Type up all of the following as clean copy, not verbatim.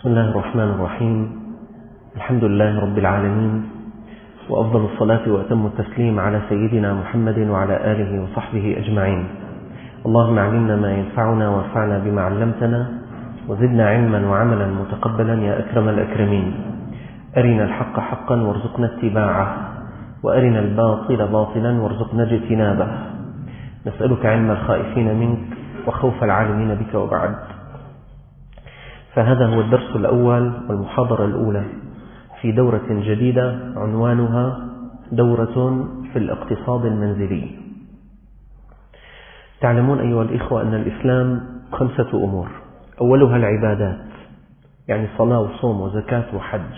بسم الله الرحمن الرحيم. الحمد لله رب العالمين، وأفضل الصلاة وأتم التسليم على سيدنا محمد وعلى آله وصحبه أجمعين. اللهم علمنا ما ينفعنا وانفعنا بما علمتنا، وزدنا علما وعملا متقبلا يا أكرم الأكرمين. أرنا الحق حقا وارزقنا اتباعه، وأرنا الباطل باطلا وارزقنا اجتنابه. نسألك علم الخائفين منك وخوف العالمين بك، وبعد. فهذا هو الدرس الأول والمحاضرة الأولى في دورة جديدة عنوانها دورة في الاقتصاد المنزلي. تعلمون أيها الإخوة أن الإسلام 5 أمور: أولها العبادات، يعني صلاة وصوم وزكاة وحج.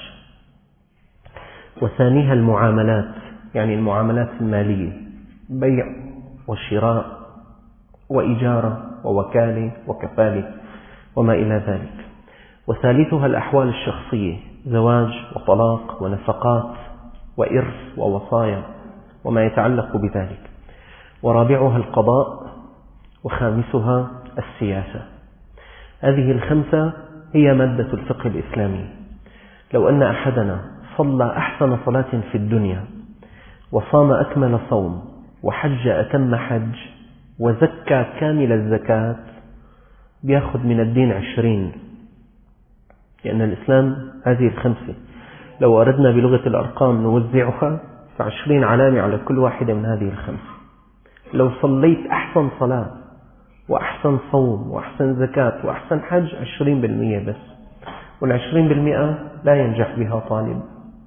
وثانيها المعاملات، يعني المعاملات المالية، بيع وشراء وإجارة ووكالة وكفالة وما إلى ذلك. وثالثها الأحوال الشخصية، زواج وطلاق ونفقات وإرث ووصايا وما يتعلق بذلك. ورابعها القضاء، وخامسها السياسة. هذه 5 هي مادة الفقه الإسلامي. لو أن أحدنا صلى أحسن صلاة في الدنيا، وصام أكمل صوم، وحج أتم حج، وزكى كامل الزكاة، بيأخذ من الدين 20، لأن الإسلام هذه 5. لو أردنا بلغة الأرقام نوزعها، ف20 علامة على كل واحدة من هذه 5. لو صليت أحسن صلاة وأحسن صوم وأحسن زكاة وأحسن حج 20% بس، وال20% لا ينجح بها طالب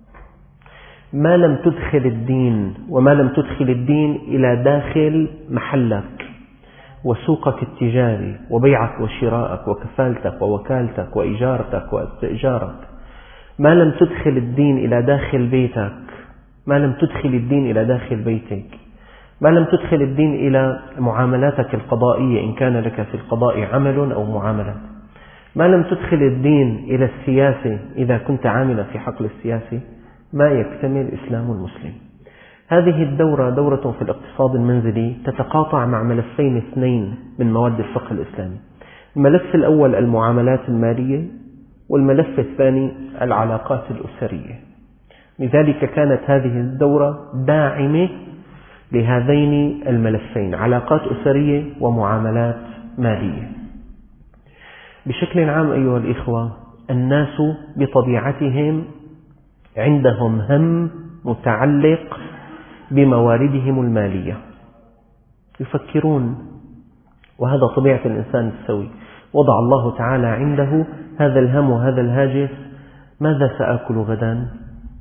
ما لم تدخل الدين، وما لم تدخل الدين إلى داخل محلك وسوقك التجاري وبيعك وشراءك وكفالتك ووكالتك وإجارتك واستئجارك. ما لم تدخل الدين إلى داخل بيتك، ما لم تدخل الدين إلى داخل بيتك، ما لم تدخل الدين إلى معاملاتك القضائية إن كان لك في القضاء عمل أو معاملات، ما لم تدخل الدين إلى السياسة إذا كنت عاملا في حقل السياسي، ما يكتمل إسلام المسلم. هذه الدورة دورة في الاقتصاد المنزلي تتقاطع مع ملفين 2 من مواد الفقه الإسلامي. الملف الأول المعاملات المالية، والملف الثاني العلاقات الأسرية. لذلك كانت هذه الدورة داعمة لهذين الملفين: علاقات أسرية ومعاملات مالية. بشكل عام أيها الإخوة، الناس بطبيعتهم عندهم هم متعلق بمواردهم المالية، يفكرون، وهذا طبيعة الإنسان السوي. وضع الله تعالى عنده هذا الهم وهذا الهاجس: ماذا سآكل غدا؟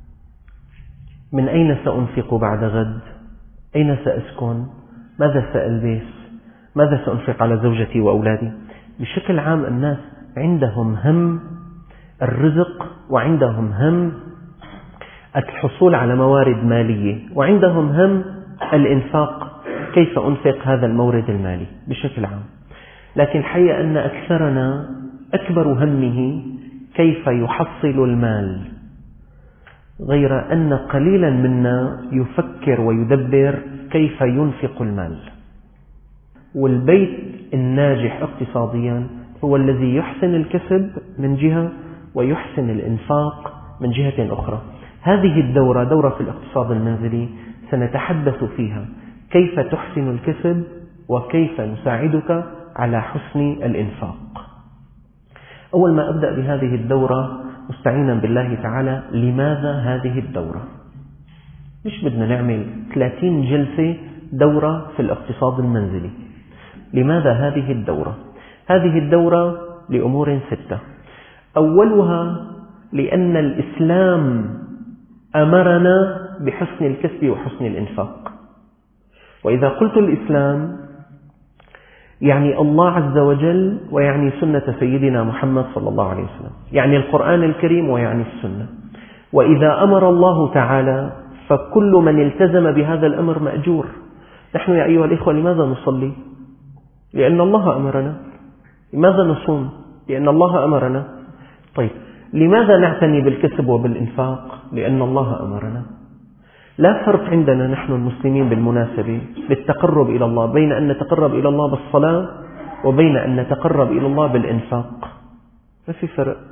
من أين سأنفق بعد غد؟ أين سأسكن؟ ماذا سألبس؟ ماذا سأنفق على زوجتي وأولادي؟ بشكل عام الناس عندهم هم الرزق، وعندهم هم الحصول على موارد مالية، وعندهم هم الإنفاق، كيف أنفق هذا المورد المالي بشكل عام. لكن الحقيقة أن أكثرنا أكبر همه كيف يحصل المال، غير أن قليلا منا يفكر ويدبر كيف ينفق المال. والبيت الناجح اقتصاديا هو الذي يحسن الكسب من جهة، ويحسن الإنفاق من جهة أخرى. هذه الدورة دورة في الاقتصاد المنزلي، سنتحدث فيها كيف تحسن الكسب، وكيف نساعدك على حسن الإنفاق. أول ما أبدأ بهذه الدورة مستعينا بالله تعالى، لماذا هذه الدورة؟ مش بدنا نعمل 30 جلسة دورة في الاقتصاد المنزلي. لماذا هذه الدورة؟ هذه الدورة لأمور 6. أولها لأن الإسلام أمرنا بحسن الكسب وحسن الإنفاق. وإذا قلت الإسلام يعني الله عز وجل، ويعني سنة سيدنا محمد صلى الله عليه وسلم، يعني القرآن الكريم ويعني السنة. وإذا أمر الله تعالى فكل من التزم بهذا الأمر مأجور. نحن يا أيها الإخوة لماذا نصلي؟ لأن الله أمرنا. لماذا نصوم؟ لأن الله أمرنا. طيب، لماذا نعتني بالكسب وبالإنفاق؟ لأن الله أمرنا. لا فرق عندنا نحن المسلمين بالمناسبة بالتقرب إلى الله بين أن نتقرب إلى الله بالصلاة وبين أن نتقرب إلى الله بالإنفاق. ما في فرق.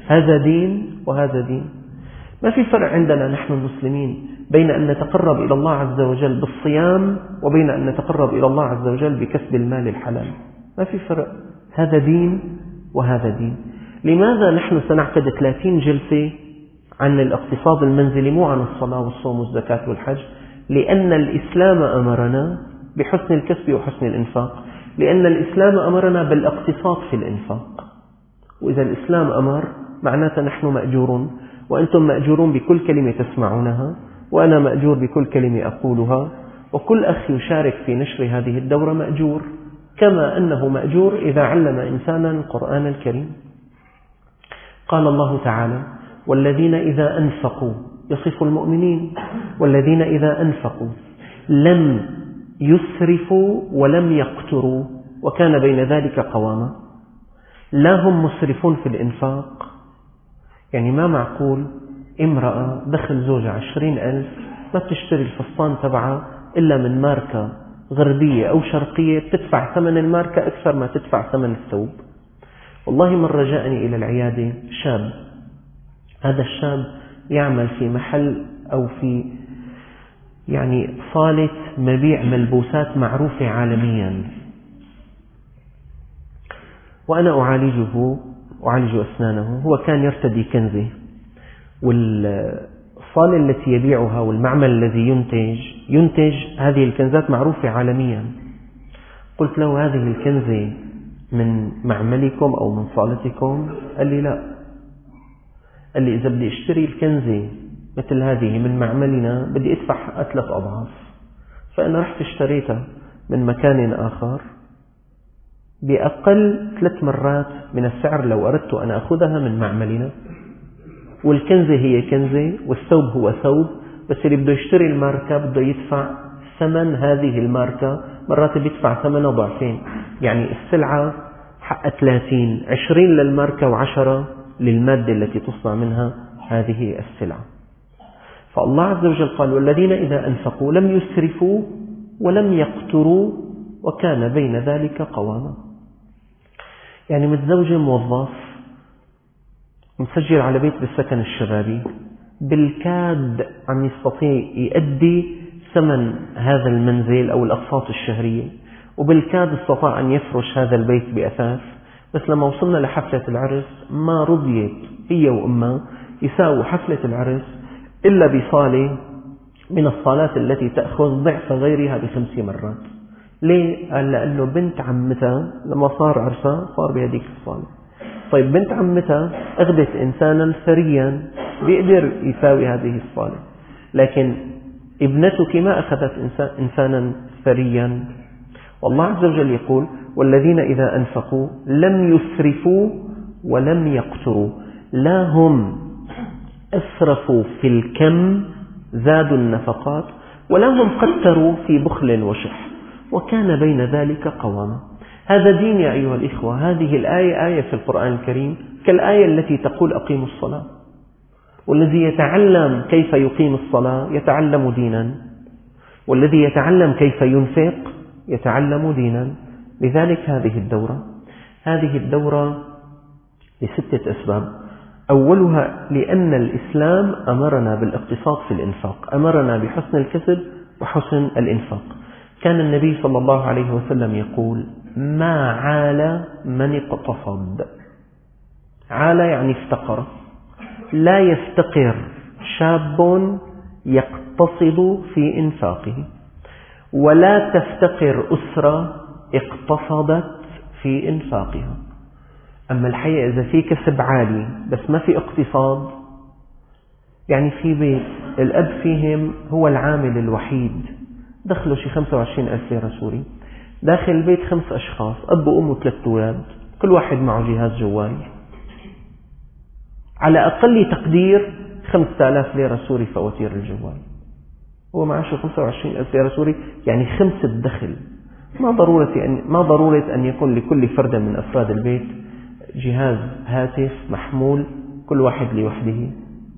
هذا دين وهذا دين. ما في فرق عندنا نحن المسلمين بين أن نتقرب إلى الله عز وجل بالصيام وبين أن نتقرب إلى الله عز وجل بكسب المال الحلال. ما في فرق، هذا دين وهذا دين. لماذا نحن سنعقد 30 جلسة عن الاقتصاد المنزلي، مو عن الصلاة والصوم والزكاة والحج؟ لأن الإسلام أمرنا بحسن الكسب وحسن الإنفاق، لأن الإسلام أمرنا بالاقتصاد في الإنفاق. وإذا الإسلام أمر معناته نحن مأجورون، وأنتم مأجورون بكل كلمة تسمعونها، وأنا مأجور بكل كلمة أقولها، وكل أخ يشارك في نشر هذه الدورة مأجور، كما أنه مأجور إذا علم إنسانا القرآن الكريم. قال الله تعالى: والذين إذا أنفقوا، يصف المؤمنين، والذين إذا أنفقوا لم يسرفوا ولم يقتروا وكان بين ذلك قواما. لا هم مسرفون في الإنفاق، يعني ما معقول امرأة دخل زوجها 20,000 ما تشتري الفستان تبعها إلا من ماركة غربية أو شرقية، بتدفع ثمن الماركة أكثر ما تدفع ثمن الثوب. والله مرة جاءني إلى العيادة شاب، هذا الشاب يعمل في محل أو في صالة مبيع ملبوسات معروفة عالميا، وأنا أعالج أسنانه. هو كان يرتدي كنزة، والصالة التي يبيعها والمعمل الذي ينتج هذه الكنزات معروفة عالميا. قلت له: هذه الكنزة من معملكم أو من صالتكم؟ قال لي: لا. قال لي: إذا بدي أشتري الكنزة مثل هذه من معملنا بدي أدفع 3 أضعاف، فأنا رحت اشتريتها من مكان آخر بأقل 3 مرات من السعر لو أردت أن أخذها من معملنا. والكنزة هي كنزة والثوب هو ثوب، بس اللي بده يشتري الماركة بده يدفع ثمن هذه الماركة، مرات بيدفع ثمنها ضعفين. يعني السلعة حق 30، 20 للماركة و10 للمادة التي تصنع منها هذه السلعة. فالله عز وجل قال: والذين إذا أنفقوا لم يسرفوا ولم يقتروا وكان بين ذلك قواما. يعني متزوجة موظف مسجل على بيت بالسكن الشبابي، بالكاد عم يستطيع يؤدي ثمن هذا المنزل أو الأقساط الشهرية، وبالكاد استطاع أن يفرش هذا البيت بأثاث، بس لما وصلنا لحفلة العرس ما رضيت هي وأمها يساووا حفلة العرس إلا بصالة من الصالات التي تأخذ ضعف غيرها ب5 مرات. ليه؟ قال: لأنه بنت عمتها لما صار عرسها صار بهذيك الصالة. طيب بنت عمتها أخذت إنسانا ثريا بيقدر يساوي هذه الصالة، لكن ابنتك ما أخذت إنسانا ثريا. والله عز وجل يقول: والذين إذا أنفقوا لم يسرفوا ولم يقتروا. لا هم أسرفوا في الكم زادوا النفقات، ولا هم قتروا في بخل وشح، وكان بين ذلك قواما. هذا دين يا أيها الإخوة. هذه الآية آية في القرآن الكريم كالآية التي تقول: أقيموا الصلاة. والذي يتعلم كيف يقيم الصلاة يتعلم دينا، والذي يتعلم كيف ينفق يتعلم دينا. لذلك هذه الدورة ل6 أسباب. أولها لأن الإسلام أمرنا بالاقتصاد في الإنفاق، أمرنا بحسن الكسب وحسن الإنفاق. كان النبي صلى الله عليه وسلم يقول: ما عال من اقتصد. عال يعني افتقر. لا يفتقر شاب يقتصد في إنفاقه، ولا تفتقر أسرة اقتصدت في إنفاقها. أما الحقيقة إذا في كسب عالي بس ما في اقتصاد، يعني في بيت الأب فيهم هو العامل الوحيد، دخله شي 25,000 ليرة سوري، داخل البيت 5 أشخاص، أب وأم و3 أولاد، كل واحد معه جهاز جوال، على أقل تقدير 5000 ليرة سوري فواتير الجوال. هو معه 25,000 ليرة سوري، يعني 5 الدخل. ما ضرورة أن يكون لكل فرد من أفراد البيت جهاز هاتف محمول كل واحد لوحده.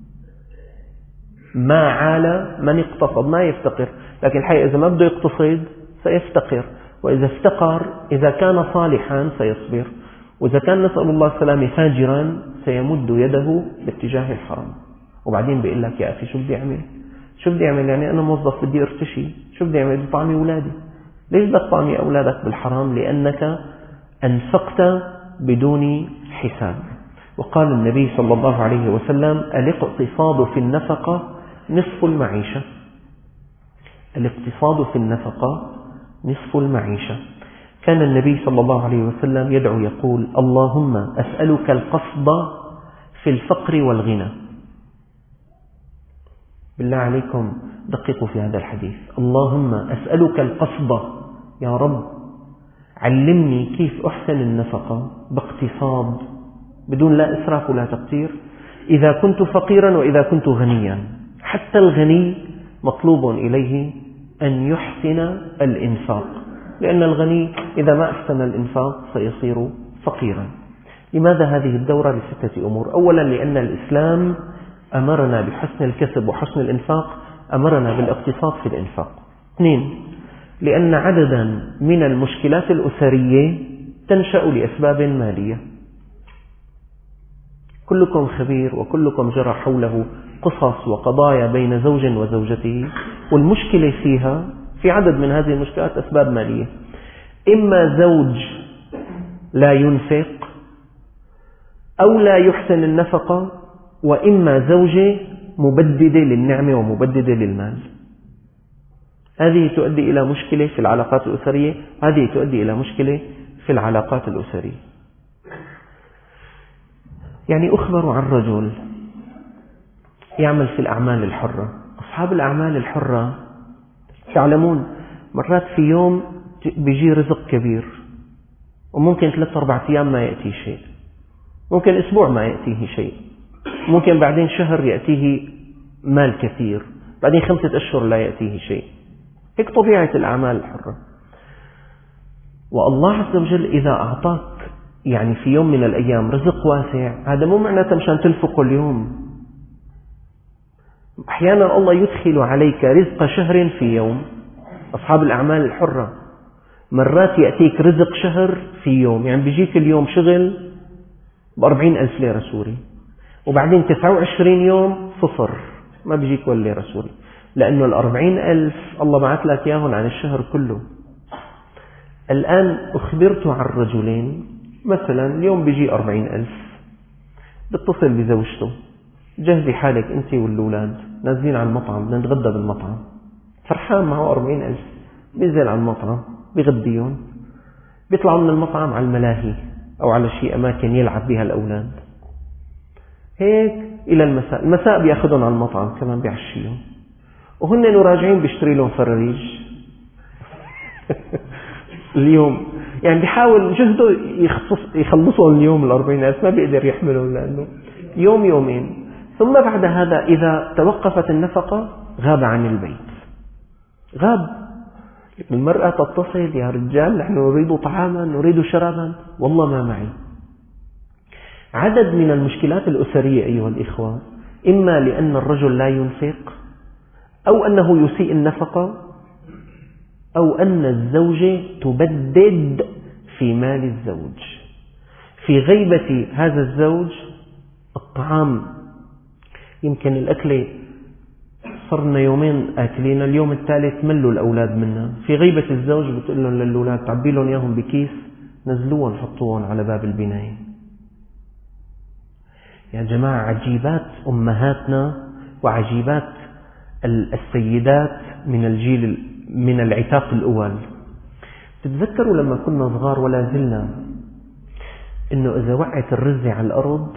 ما عال من اقتصد، ما يفتقر. لكن الحقيقة إذا ما بده يقتصد سيفتقر، وإذا افتقر إذا كان صالحا سيصبر، وإذا كان نسأل الله السلامة فاجرا سيمد يده باتجاه الحرام، وبعدين بيقول لك يا أخي شو بدي أعمل؟ شو بدي أعمل؟ يعني أنا موظف بدي أرتشي، شو بدي أعمل؟ بدي طعمي أولادي. ليش بدك طعمي أولادك بالحرام؟ لأنك أنفقت بدون حساب. وقال النبي صلى الله عليه وسلم: الاقتصاد في النفقة نصف المعيشة. الاقتصاد في النفقة نصف المعيشة. كان النبي صلى الله عليه وسلم يدعو يقول: اللهم أسألك القصد في الفقر والغنى. بالله عليكم دققوا في هذا الحديث. اللهم أسألك القصد، يا رب علمني كيف أحسن النفقة باقتصاد بدون لا إسراف ولا تقتير، إذا كنت فقيرا وإذا كنت غنيا. حتى الغني مطلوب إليه أن يحسن الإنفاق، لأن الغني إذا ما أحسن الإنفاق سيصير فقيرا. لماذا هذه الدورة؟ لستة أمور. أولا لأن الإسلام أمرنا بحسن الكسب وحسن الإنفاق، أمرنا بالاقتصاد في الإنفاق. اثنين، لأن عددا من المشكلات الأسرية تنشأ لأسباب مالية. كلكم خبير وكلكم جرى حوله قصص وقضايا بين زوج وزوجته، والمشكلة فيها في عدد من هذه المشكلات أسباب مالية. إما زوج لا ينفق أو لا يحسن النفقة، وإما زوجة مبددة للنعمة ومبددة للمال. هذه تؤدي إلى مشكلة في العلاقات الأسرية، هذه تؤدي إلى مشكلة في العلاقات الأسرية. يعني أخبر عن رجل يعمل في الأعمال الحرة. أصحاب الأعمال الحرة تعلمون مرات في يوم بيجي رزق كبير، وممكن 3-4 أيام ما يأتيه شيء، ممكن أسبوع ما يأتيه شيء، ممكن بعدين شهر يأتيه مال كثير، بعدين 5 أشهر لا يأتيه شيء. هيك طبيعة الأعمال الحرة. والله عز وجل إذا أعطاك يعني في يوم من الأيام رزق واسع، هذا مو معناته مشان تنفقه اليوم. أحيانا الله يدخل عليك رزق شهر في يوم. أصحاب الأعمال الحرة مرات يأتيك رزق شهر في يوم، يعني بيجيك اليوم شغل ب40,000 ليرة سوري، وبعدين 29 يوم صفر، ما بيجيك ولا ليرة سوري، لأنه 40,000 الله بعث لك إياهم عن الشهر كله. الآن أخبرت عن رجلين مثلا اليوم بيجي 40,000، بيتصل بزوجته: جهزي حالك أنت والأولاد نازلين على المطعم، بدنا نتغدى بالمطعم. فرحان معه 40,000، بينزل على المطعم بيغديهم، بيطلعوا من المطعم على الملاهي أو على شيء أماكن يلعب بها الأولاد، هيك إلى المساء. المساء بيأخذهم على المطعم كمان بيعشيهم، وهن راجعين بيشتري لهم فراريج اليوم. يعني بيحاول جهده يخلصهم اليوم 40,000، ما بيقدر يحملهم لأنه يوم يومين. ثم بعد هذا إذا توقفت النفقة غاب عن البيت، غاب. المرأة تتصل: يا رجال نحن نريد طعاما، نريد شرابا، والله ما معي. عدد من المشكلات الأسرية أيها الإخوة، إما لأن الرجل لا ينفق، أو أنه يسيء النفقة، أو أن الزوجة تبدد في مال الزوج. في غيبة هذا الزوج الطعام، يمكن الأكل صرنا يومين آكلين، اليوم الثالث ملوا الأولاد منا. في غيبة الزوج بتقول لهم للأولاد: تعبي لهم إياهم بكيس، نزلوهم حطوهم على باب البناية. يا جماعة عجيبات أمهاتنا وعجيبات السيدات من الجيل من العتاق الأول. تتذكروا لما كنا صغار ولا زلنا إنه إذا وقعت الرزة على الأرض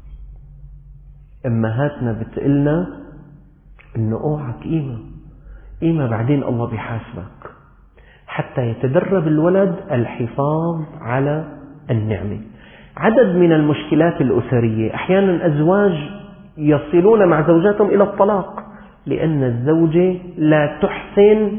أمهاتنا بتقلنا إنه أوعك قيمة بعدين الله بيحاسبك، حتى يتدرب الولد الحفاظ على النعمة. عدد من المشكلات الأسرية أحيانا أزواج يصلون مع زوجاتهم إلى الطلاق لأن الزوجة لا تحسن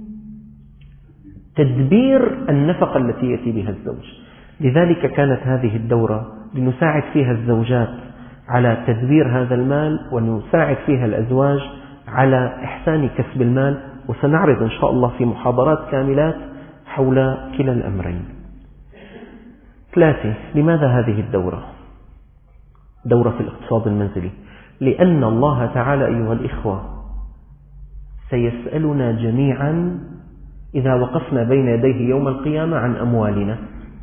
تدبير النفقة التي يأتي بها الزوج. لذلك كانت هذه الدورة لنساعد فيها الزوجات على تدبير هذا المال، ونساعد فيها الأزواج على إحسان كسب المال. وسنعرض إن شاء الله في محاضرات كاملات حول كلا الأمرين. 3. لماذا هذه الدورة؟ دورة في الاقتصاد المنزلي. لأن الله تعالى أيها الإخوة سيسألنا جميعا إذا وقفنا بين يديه يوم القيامة عن أموالنا.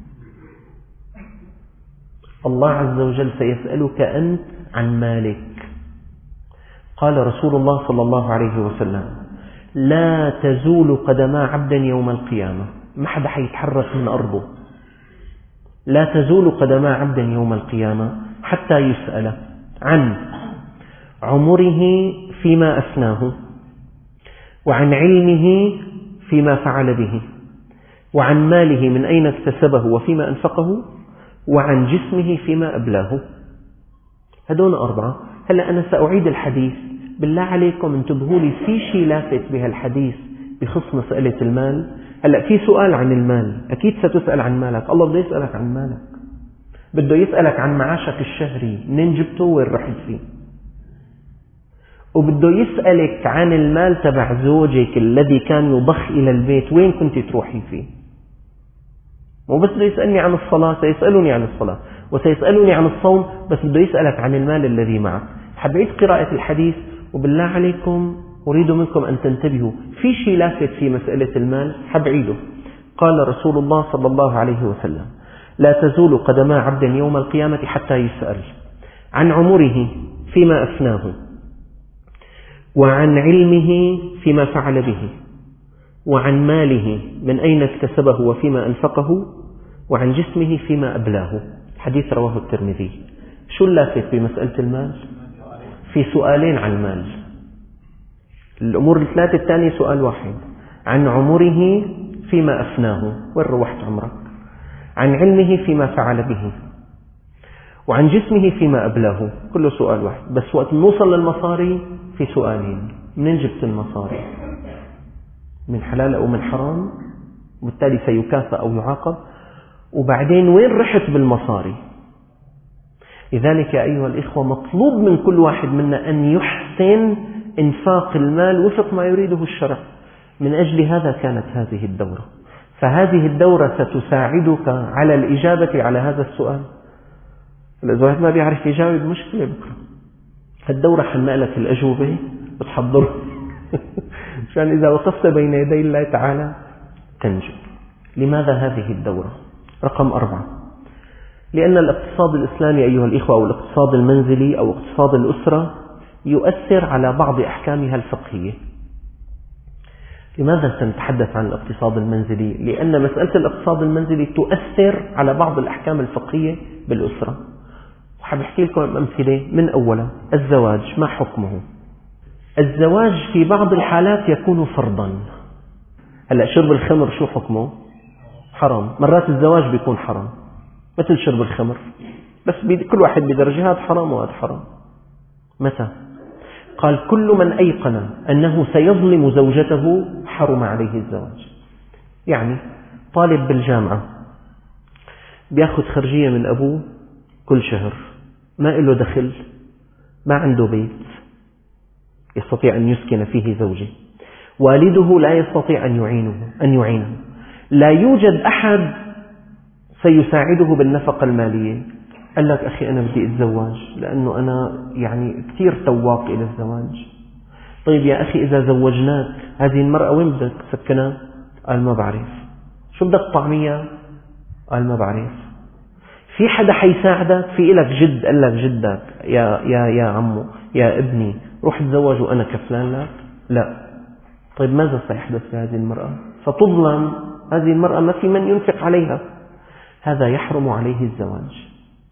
الله عز وجل سيسألك أنت عن مالك. قال رسول الله صلى الله عليه وسلم: لا تزول قدما عبد يوم القيامة. ما حدا حيتحرك من أرضه. لا تزول قدما عبد يوم القيامة حتى يسأل عن عمره فيما أفناه، وعن علمه فيما فعل به، وعن ماله من أين اكتسبه وفيما أنفقه، وعن جسمه فيما أبلاه. هدول 4. هلأ أنا سأعيد الحديث. بالله عليكم انتبهوا لي، في شيء لافت بهالحديث بخص مسألة المال. هلأ في سؤال عن المال، أكيد ستسأل عن مالك. الله بده يسألك عن مالك، بده يسألك عن معاشك الشهري، منين جبته وين رحت فيه، وبده يسألك عن المال تبع زوجك الذي كان يضخ إلى البيت، وين كنت تروحي فيه. مو بس بده يسألني عن الصلاة، سيسألني عن الصلاة، وسيسألني عن الصوم، بس بده يسألك عن المال الذي معك. حبيت قراءة الحديث، وبالله عليكم أريد منكم أن تنتبهوا، في شيء لافت في مسألة المال. حبعيده. قال رسول الله صلى الله عليه وسلم: لا تزول قدما عبد يوم القيامة حتى يسأل عن عمره فيما أفناه، وعن علمه فيما فعل به، وعن ماله من أين اكتسبه وفيما أنفقه، وعن جسمه فيما أبلاه. حديث رواه الترمذي. شو اللافت بمسألة المال؟ في سؤالين عن المال. الأمور 3 الثانية سؤال واحد. عن عمره فيما أفناه، وين روحت عمرك؟ عن علمه فيما فعل به، وعن جسمه فيما أبلاه. كله سؤال واحد، بس وقت نوصل للمصاري في سؤالين. منين جبت المصاري؟ من حلال أو من حرام؟ وبالتالي سيكافأ أو يعاقب. وبعدين وين رحت بالمصاري؟ لذلك يا أيها الإخوة مطلوب من كل واحد منا أن يحسن إنفاق المال وفق ما يريده الشرع. من أجل هذا كانت هذه الدورة. فهذه الدورة ستساعدك على الإجابة على هذا السؤال. إذا واحد ما بيعرف يجاوب مشكلة بكرة. الدورة حنقلك الأجوبة وتحضر عشان إذا وقفت بين يدي الله تعالى تنجو. لماذا هذه الدورة؟ رقم 4. لأن الاقتصاد الإسلامي أيها الإخوة، أو الاقتصاد المنزلي أو اقتصاد الأسرة، يؤثر على بعض أحكامها الفقهية. لماذا سنتحدث عن الاقتصاد المنزلي؟ لأن مسألة الاقتصاد المنزلي تؤثر على بعض الأحكام الفقهية بالأسرة. وحاب أحكي لكم أمثلة. من أولا الزواج، ما حكمه؟ الزواج في بعض الحالات يكون فرضا. هلأ شرب الخمر شو حكمه؟ حرام. مرات الزواج بيكون حرام مثل شرب الخمر، بس كل واحد بدرجة، هذا حرام وهذا حرام. متى؟ قال: كل من أيقن أنه سيظلم زوجته حرم عليه الزواج. يعني طالب بالجامعة بياخذ خرجية من أبوه كل شهر، ما له دخل، ما عنده بيت يستطيع أن يسكن فيه زوجه، والده لا يستطيع أن يعينه، لا يوجد أحد سيساعده بالنفقة المالية. قال لك: أخي أنا بدي أتزوج لأنه أنا يعني كثير تواق إلى الزواج. طيب يا أخي إذا زوجناك هذه المرأة وين بدك تسكنها؟ قال: ما بعرف. شو بدك طعمية؟ قال: ما بعرف. في حدا حيساعدك؟ في إلك جد قال لك جدك يا عمو يا ابني روح تزوج وأنا كفلان لك؟ لا. طيب ماذا سيحدث لهذه المرأة؟ ستظلم هذه المرأة، ما في من ينفق عليها. هذا يحرم عليه الزواج.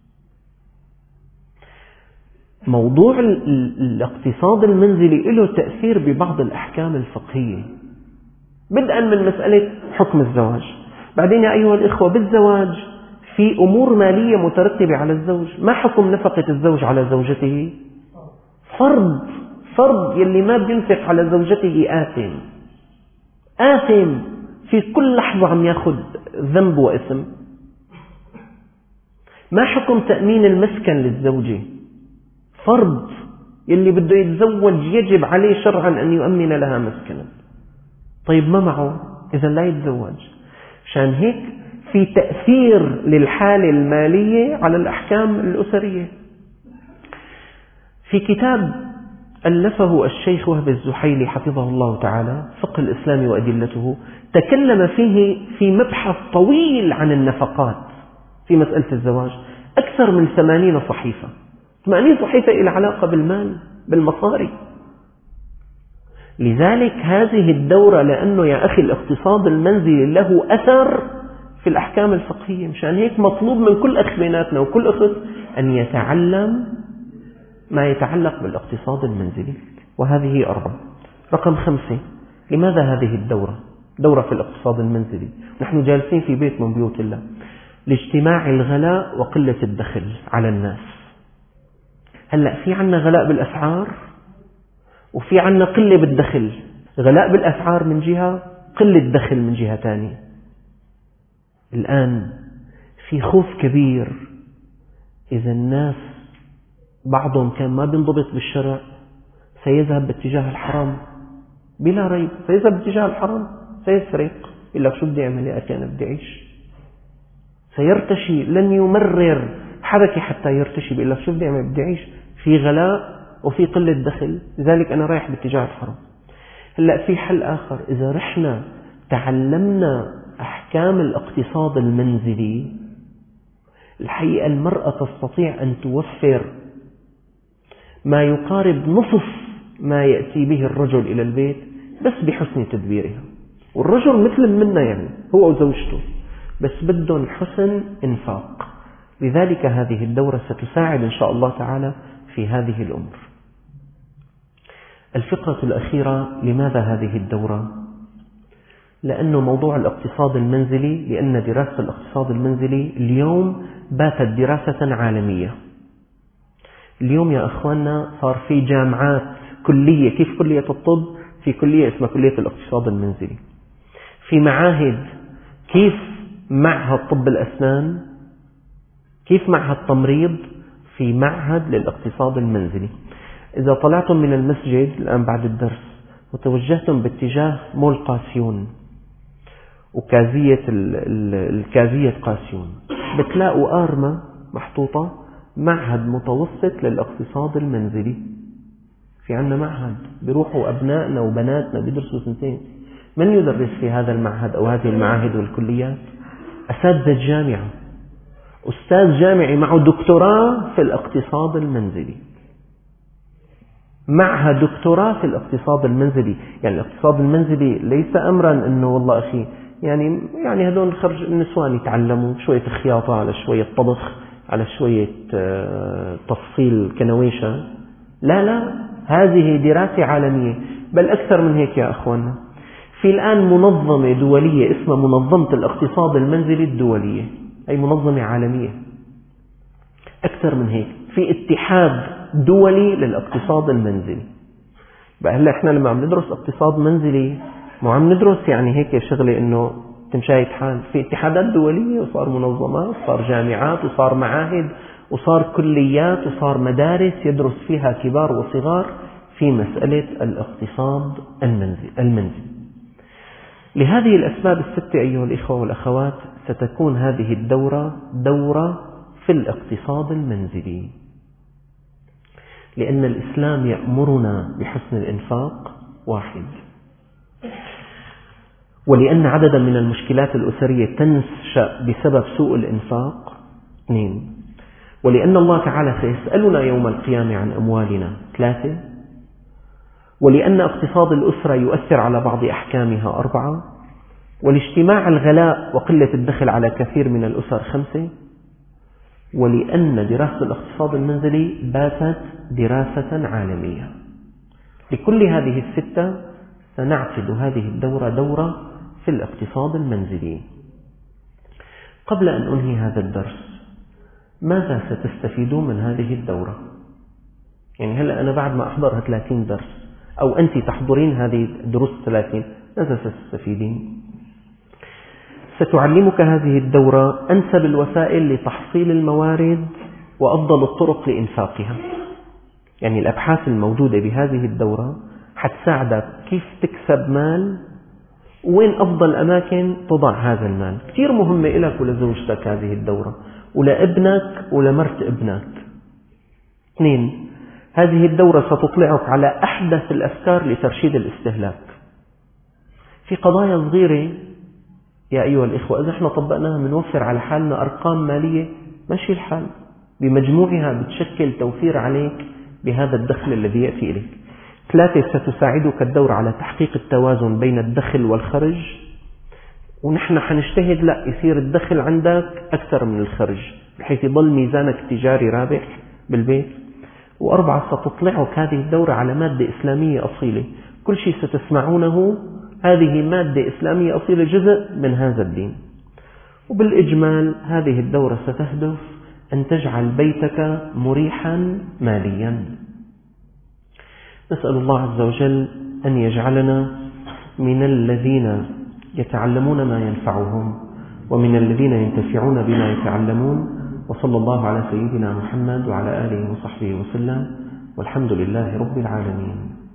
موضوع الاقتصاد المنزلي له تأثير ببعض الأحكام الفقهية، بدءا من مسألة حكم الزواج. بعدين يا أيها الإخوة بالزواج في أمور مالية مترتبة على الزوج. ما حكم نفقة الزوج على زوجته؟ فرض. يلي ما بينفق على زوجته آثم في كل لحظة، عم ياخذ ذنب وإثم. ما حكم تأمين المسكن للزوجة؟ فرض. يلي بده يتزوج يجب عليه شرعا أن يؤمن لها مسكنا. طيب ما معه؟ إذا لا يتزوج. عشان هيك في تأثير للحالة المالية على الأحكام الأسرية. في كتاب ألفه الشيخ وهب الزحيلي حفظه الله تعالى، فقه الإسلام وأدلته، تكلم فيه في مبحث طويل عن النفقات في مسألة الزواج، أكثر من 80 صحيفة. 80 صحيفة إلى علاقة بالمال، بالمصاري. لذلك هذه الدورة، لأنه يا أخي الاقتصاد المنزلي له أثر في الأحكام الفقهية، مشان هيك مطلوب من كل أخ بيناتنا وكل أخت أن يتعلم ما يتعلق بالاقتصاد المنزلي. وهذه 4. رقم 5، لماذا هذه الدورة؟ دورة في الاقتصاد المنزلي. نحن جالسين في بيت من بيوت الله، لاجتماع الغلاء وقلة الدخل على الناس. هلأ في عنا غلاء بالأسعار وفي عنا قلة بالدخل. غلاء بالأسعار من جهة، قلة دخل من جهة ثانية. الآن في خوف كبير، إذا الناس بعضهم كان ما بينضبط بالشرع سيذهب باتجاه الحرام بلا ريب، سيذهب باتجاه الحرام، سيسرق، يقول لك شو بدي أعمل يا أخي أنا بدي أعيش، سيرتشي، لن يمرر حركة حتى يرتشي، بيقول لك شو بدي أعمل بدي أعيش. في غلاء وفي قلة دخل، لذلك أنا رايح باتجاه الحرام. هلأ في حل آخر، إذا رحنا تعلمنا أحكام الاقتصاد المنزلي، الحقيقة المرأة تستطيع أن توفر ما يقارب نصف ما يأتي به الرجل إلى البيت بس بحسن تدبيرها. والرجل مثل منا يعني هو وزوجته، بس بدهم حسن إنفاق. لذلك هذه الدورة ستساعد إن شاء الله تعالى في هذه الأمور. الفقرة الأخيرة، لماذا هذه الدورة؟ لأنه موضوع الاقتصاد المنزلي، لأن دراسة الاقتصاد المنزلي اليوم باتت دراسة عالمية. اليوم يا أخواننا صار في جامعات، كلية، كيف كلية الطب، في كلية اسمها كلية الاقتصاد المنزلي. في معاهد، كيف معهد طب الأسنان، كيف معهد تمريض، في معهد للاقتصاد المنزلي. إذا طلعتم من المسجد الآن بعد الدرس وتوجهتم باتجاه مول قاسيون وكازية الكازية قاسيون، بتلاقوا آرمة محطوطة معهد متوسط للاقتصاد المنزلي. في عنا معهد بيروحوا أبنائنا وبناتنا بيدرسوا 2 سنين. من يدرس في هذا المعهد أو هذه المعاهد والكليات؟ أساتذة جامعة، أستاذ جامعي معه دكتوراه في الاقتصاد المنزلي، معها دكتوراه في الاقتصاد المنزلي. يعني الاقتصاد المنزلي ليس أمرا أنه والله أخي يعني هذول خرج النسوان يتعلموا شوية خياطة على شوية طبخ على شوية تفصيل كنويشة. لا، هذه دراسة عالمية، بل أكثر من هيك يا أخوانا. في الآن منظمة دولية اسمها منظمة الاقتصاد المنزلي الدولية، أي منظمة عالمية. أكثر من هيك، في اتحاد دولي للاقتصاد المنزلي. بقى هلا احنا لما عم ندرس اقتصاد منزلي مو عم ندرس يعني هيك شغلة انه تمشاية حال، في اتحادات دولية وصار منظمات، صار جامعات وصار معاهد وصار كليات وصار مدارس يدرس فيها كبار وصغار في مسألة الاقتصاد المنزلي. لهذه الأسباب الستة أيها الإخوة والأخوات ستكون هذه الدورة دورة في الاقتصاد المنزلي، لأن الإسلام يأمرنا بحسن الإنفاق 1، ولأن عددا من المشكلات الأسرية تنشأ بسبب سوء الإنفاق 2، ولأن الله تعالى سيسألنا يوم القيامة عن أموالنا 3، ولأن اقتصاد الأسرة يؤثر على بعض أحكامها 4، ولاجتماع الغلاء وقلة الدخل على كثير من الأسر 5، ولأن دراسة الاقتصاد المنزلي باتت دراسة عالمية. لكل هذه الستة سنعقد هذه الدورة دورة في الاقتصاد المنزلي. قبل أن أنهي هذا الدرس، ماذا ستستفيدون من هذه الدورة؟ يعني هلأ أنا بعد ما أحضرها 30 درس أو أنت تحضرين هذه الدروس 30، ماذا ستستفيدين؟ ستعلمك هذه الدورة أنسب الوسائل لتحصيل الموارد وأفضل الطرق لإنفاقها. يعني الأبحاث الموجودة بهذه الدورة حتساعدك كيف تكسب مال وين أفضل أماكن تضع هذا المال. كثير مهمة لك ولزوجتك هذه الدورة، ولابنك ولمرت ابنك. 2، هذه الدورة ستطلعك على أحدث الأفكار لترشيد الاستهلاك. في قضايا صغيرة يا أيها الإخوة إذا احنا طبقناها بنوفر على حالنا أرقام مالية ماشي الحال، بمجموعها بتشكل توفير عليك بهذا الدخل الذي يأتي إليك. 3، ستساعدك الدورة على تحقيق التوازن بين الدخل والخرج، ونحن حنجتهد لا يصير الدخل عندك أكثر من الخرج بحيث يضل ميزانك التجاري رابح بالبيت. 4، ستطلعك هذه الدورة على مادة إسلامية أصيلة، كل شيء ستسمعونه هذه مادة إسلامية أصيلة، جزء من هذا الدين. وبالإجمال هذه الدورة ستهدف أن تجعل بيتك مريحا ماليا. نسأل الله عز وجل أن يجعلنا من الذين يتعلمون ما ينفعهم ومن الذين ينتفعون بما يتعلمون. وصلى الله على سيدنا محمد وعلى آله وصحبه وسلم، والحمد لله رب العالمين.